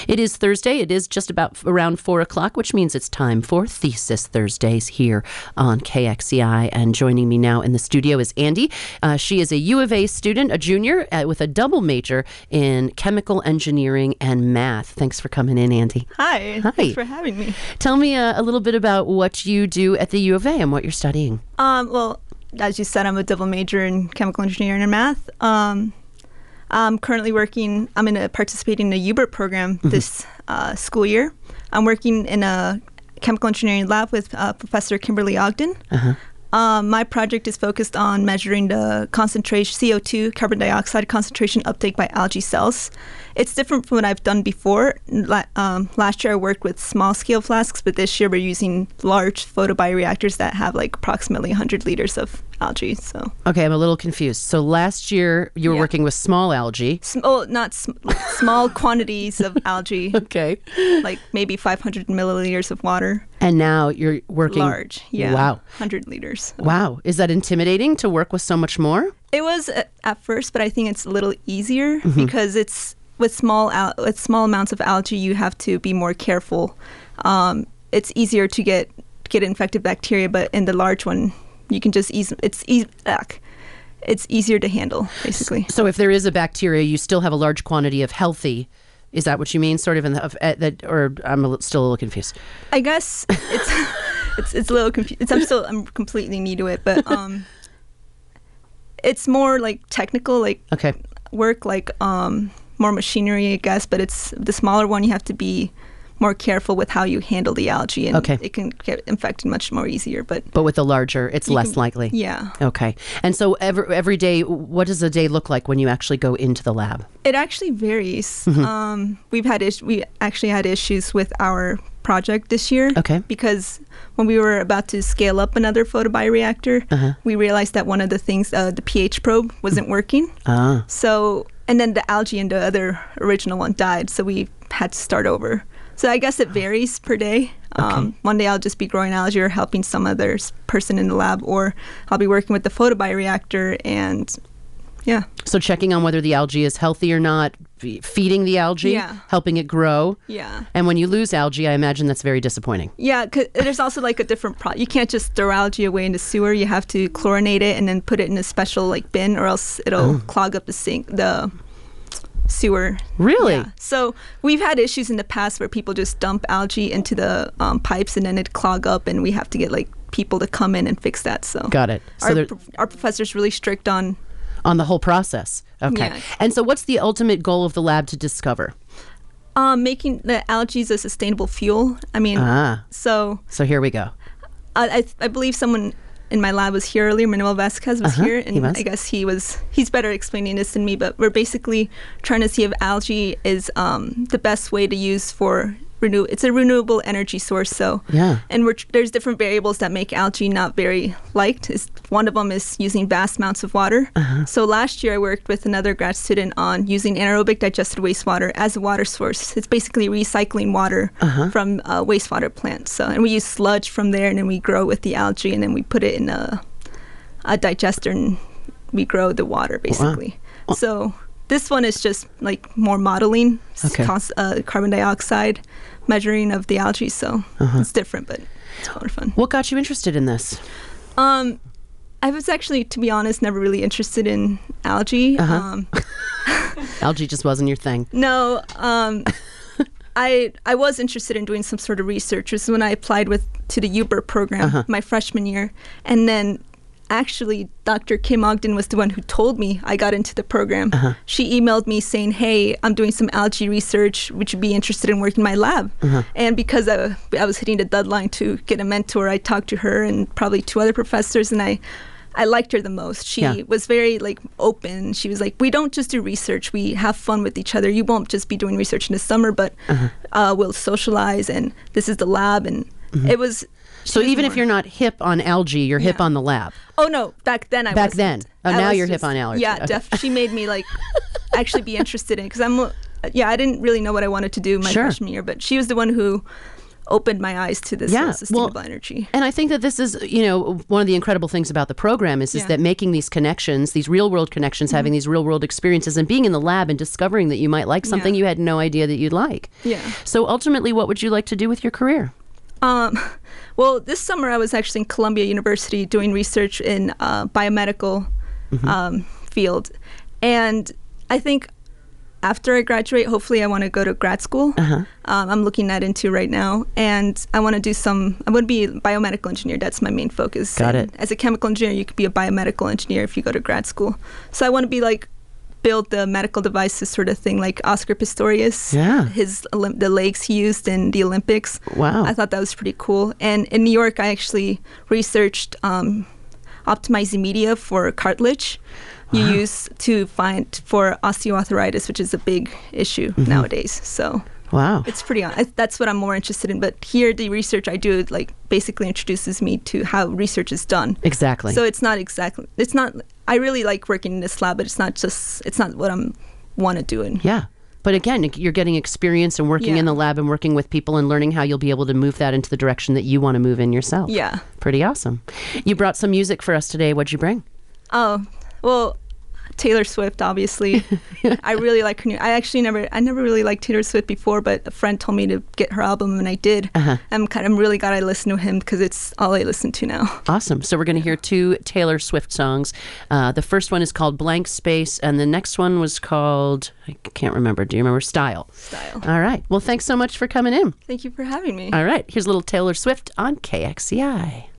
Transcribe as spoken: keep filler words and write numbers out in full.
It is Thursday. It is just about around four o'clock, which means it's time for Thesis Thursdays here on K X E I. And joining me now in the studio is Andy. Uh, she is a U of A student, a junior, uh, with a double major in chemical engineering and math. Thanks for coming in, Andy. Hi. Hi. Thanks for having me. Tell me uh, a little bit about what you do at the U of A and what you're studying. Um, well, as you said, I'm a double major in chemical engineering and math. Um, I'm currently working, I'm in a, participating in a U B E R program mm-hmm. this uh, school year. I'm working in a chemical engineering lab with uh, Professor Kimberly Ogden. Uh-huh. Um, my project is focused on measuring the concentration, C O two, carbon dioxide concentration uptake by algae cells. It's different from what I've done before. La- um, last year I worked with small-scale flasks, but this year we're using large photobioreactors that have like approximately one hundred liters of algae. So okay, I'm a little confused. So last year you were yeah. working with small algae. Sm- oh, not sm- small quantities of algae. Okay. Like maybe five hundred milliliters of water. And now you're working large. Yeah. Wow. one hundred liters. Wow. Is that intimidating to work with so much more? It was at, at first, but I think it's a little easier mm-hmm. because it's with small al- with small amounts of algae, you have to be more careful. Um, it's easier to get get infected bacteria, but in the large one, you can just ease. It's e- ugh, it's easier to handle, basically. So if there is a bacteria, you still have a large quantity of healthy. Is that what you mean? Sort of in the of, uh, that, or I'm a little, still a little confused. I guess it's it's it's a little confused. I'm still I'm completely new to it, but um, it's more like technical, like okay. work, like um. more machinery, I guess, but it's the smaller one. You have to be more careful with how you handle the algae, and okay. it can get infected much more easier. But but with the larger, it's less can, likely. Yeah. Okay. And so every every day, what does a day look like when you actually go into the lab? It actually varies. Mm-hmm. Um, we've had is- we actually had issues with our project this year. Okay. Because when we were about to scale up another photobioreactor, uh-huh. we realized that one of the things, uh, the pH probe, wasn't mm-hmm. working. Ah. So. And then the algae in the other original one died, so we had to start over. So I guess it varies per day. Okay. Um, one day I'll just be growing algae or helping some other person in the lab, or I'll be working with the photobioreactor and, yeah. So checking on whether the algae is healthy or not, f- feeding the algae, yeah. helping it grow. Yeah. And when you lose algae, I imagine that's very disappointing. Yeah, 'cause there's also like a different pro. You can't just throw algae away in the sewer. You have to chlorinate it and then put it in a special like bin, or else it'll oh. clog up the sink, the sewer. Really? Yeah. So we've had issues in the past where people just dump algae into the um, pipes and then it clog up, and we have to get like people to come in and fix that. So got it. So our, pro- our professor's really strict on on the whole process. Okay. Yeah. And so what's the ultimate goal of the lab to discover? Um, making the algae a sustainable fuel. I mean, ah. so so here we go. I I, I believe someone in my lab was here earlier. Manuel Vasquez was uh-huh, here, and was. I guess he was. He's better explaining this than me. But we're basically trying to see if algae is um, the best way to use for renew. It's a renewable energy source. So yeah, and we're there's different variables that make algae not very liked. It's, one of them is using vast amounts of water. Uh-huh. So last year I worked with another grad student on using anaerobic digested wastewater as a water source. It's basically recycling water uh-huh. from uh, wastewater plants. So and we use sludge from there, and then we grow with the algae, and then we put it in a a digester, and we grow the water basically. Wow. So this one is just like more modeling, okay. cons- uh, carbon dioxide measuring of the algae. So uh-huh. it's different, but it's a lot of fun. What got you interested in this? Um, I was actually, to be honest, never really interested in algae. Uh-huh. Um, algae just wasn't your thing. No. Um, I I was interested in doing some sort of research. This is when I applied with to the U B E R program uh-huh. my freshman year, and then. Actually, Doctor Kim Ogden was the one who told me I got into the program. Uh-huh. She emailed me saying, hey, I'm doing some algae research. Would you be interested in working in my lab? Uh-huh. And because I, I was hitting the deadline to get a mentor, I talked to her and probably two other professors, and I, I liked her the most. She yeah. was very like open. She was like, we don't just do research. We have fun with each other. You won't just be doing research in the summer, but uh-huh. uh, we'll socialize, and this is the lab. And mm-hmm. it was... So even more. If you're not hip on algae, you're yeah. hip on the lab. Oh no, back then I back wasn't. then. Oh, I now you're just, hip on algae. Yeah, okay. def- she made me like actually be interested in it because I'm. Yeah, I didn't really know what I wanted to do my sure. freshman year, but she was the one who opened my eyes to this Yeah, uh, sustainable well, energy. And I think that this is, you know, one of the incredible things about the program is, is Yeah. that making these connections, these real world connections, Mm-hmm. having these real world experiences and being in the lab and discovering that you might like something Yeah. you had no idea that you'd like. Yeah. So ultimately, what would you like to do with your career? Um, well, this summer I was actually in Columbia University doing research in uh, biomedical um, field, and I think after I graduate, hopefully I want to go to grad school. Uh-huh. Um, I'm looking that into right now, and I want to do some. I want to be a biomedical engineer. That's my main focus. Got And it. As a chemical engineer, you could be a biomedical engineer if you go to grad school. So I want to be like build the medical devices sort of thing, like Oscar Pistorius. Yeah. His Olymp- the legs he used in the Olympics. Wow. I thought that was pretty cool. And in New York, I actually researched um, optimizing media for cartilage. You Wow. use to find for osteoarthritis, which is a big issue Mm-hmm. nowadays. So Wow. it's pretty. I, that's what I'm more interested in. But here, the research I do like basically introduces me to how research is done. Exactly. So it's not exactly. It's not. I really like working in this lab, but it's not just. It's not what I'm want to do. In. Yeah. But again, you're getting experience and working Yeah. in the lab and working with people and learning how you'll be able to move that into the direction that you want to move in yourself. Yeah. Pretty awesome. You brought some music for us today. What'd you bring? Oh, well, Taylor Swift, obviously. I really like her new. I actually never, I never really liked Taylor Swift before, but a friend told me to get her album, and I did. Uh-huh. I'm kind of I'm really glad I listened to him because it's all I listen to now. Awesome. So we're going to hear two Taylor Swift songs. Uh, the first one is called Blank Space, and the next one was called, I can't remember. Do you remember? Style. Style. All right. Well, thanks so much for coming in. Thank you for having me. All right. Here's a little Taylor Swift on K X C I.